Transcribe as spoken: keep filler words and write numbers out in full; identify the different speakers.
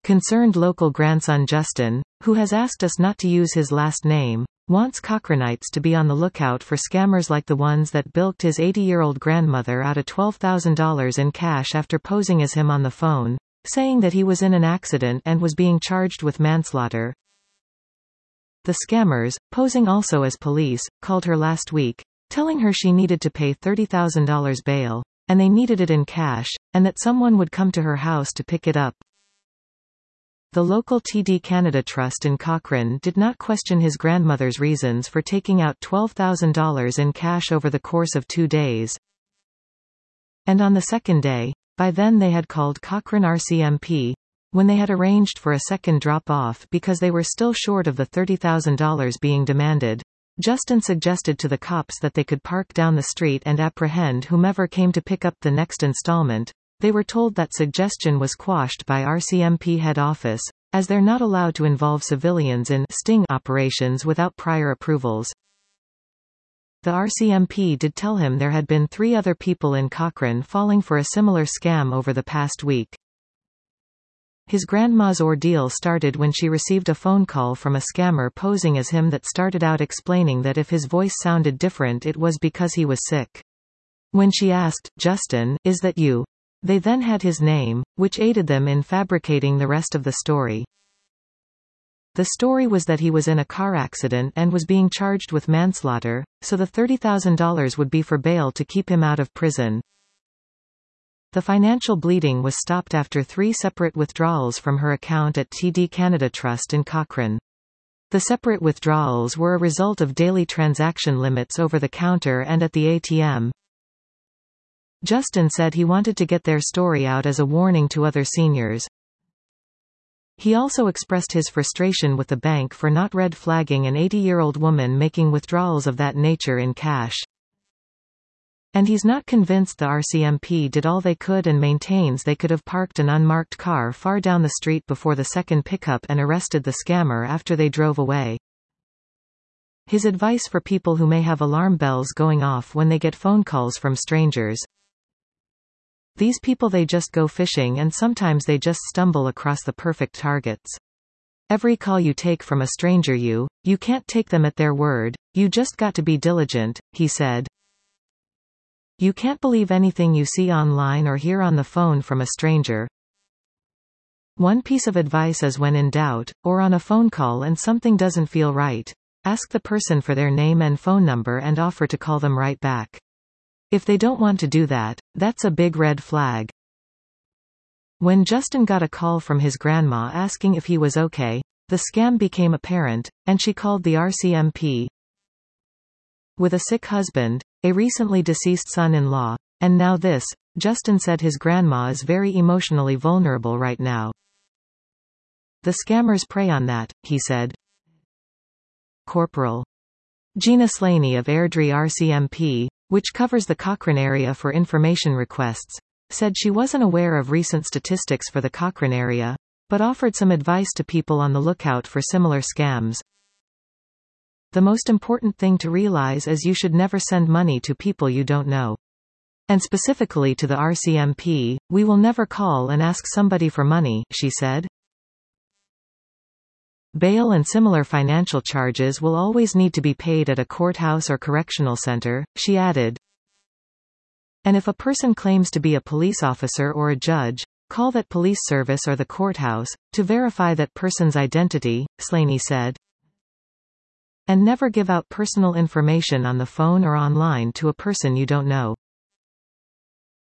Speaker 1: Concerned local grandson Justin, who has asked us not to use his last name, wants Cochranites to be on the lookout for scammers like the ones that bilked his eighty-year-old grandmother out of twelve thousand dollars in cash after posing as him on the phone, saying that he was in an accident and was being charged with manslaughter. The scammers, posing also as police, called her last week, telling her she needed to pay thirty thousand dollars bail, and they needed it in cash, and that someone would come to her house to pick it up. The local T D Canada Trust in Cochrane did not question his grandmother's reasons for taking out twelve thousand dollars in cash over the course of two days. And on the second day, by then they had called Cochrane R C M P, when they had arranged for a second drop-off because they were still short of the thirty thousand dollars being demanded. Justin suggested to the cops that they could park down the street and apprehend whomever came to pick up the next installment. They were told that suggestion was quashed by R C M P head office, as they're not allowed to involve civilians in sting operations without prior approvals. The R C M P did tell him there had been three other people in Cochrane falling for a similar scam over the past week. His grandma's ordeal started when she received a phone call from a scammer posing as him that started out explaining that if his voice sounded different it was because he was sick. When she asked, "Justin, is that you?" they then had his name, which aided them in fabricating the rest of the story. The story was that he was in a car accident and was being charged with manslaughter, so the thirty thousand dollars would be for bail to keep him out of prison. The financial bleeding was stopped after three separate withdrawals from her account at T D Canada Trust in Cochrane. The separate withdrawals were a result of daily transaction limits over the counter and at the A T M. Justin said he wanted to get their story out as a warning to other seniors. He also expressed his frustration with the bank for not red flagging an eighty-year-old woman making withdrawals of that nature in cash. And he's not convinced the R C M P did all they could and maintains they could have parked an unmarked car far down the street before the second pickup and arrested the scammer after they drove away. His advice for people who may have alarm bells going off when they get phone calls from strangers. These people, they just go fishing and sometimes they just stumble across the perfect targets. Every call you take from a stranger, you, you can't take them at their word, you just got to be diligent, he said. You can't believe anything you see online or hear on the phone from a stranger. One piece of advice is when in doubt, or on a phone call and something doesn't feel right, ask the person for their name and phone number and offer to call them right back. If they don't want to do that, that's a big red flag. When Justin got a call from his grandma asking if he was okay, the scam became apparent, and she called the R C M P. With a sick husband, a recently deceased son-in-law, and now this, Justin said his grandma is very emotionally vulnerable right now. The scammers prey on that, he said. Corporal Gina Slaney of Airdrie R C M P, which covers the Cochrane area for information requests, said she wasn't aware of recent statistics for the Cochrane area, but offered some advice to people on the lookout for similar scams. The most important thing to realize is you should never send money to people you don't know. And specifically to the R C M P, we will never call and ask somebody for money, she said. Bail and similar financial charges will always need to be paid at a courthouse or correctional center, she added. And if a person claims to be a police officer or a judge, call that police service or the courthouse, to verify that person's identity, Slaney said. And never give out personal information on the phone or online to a person you don't know.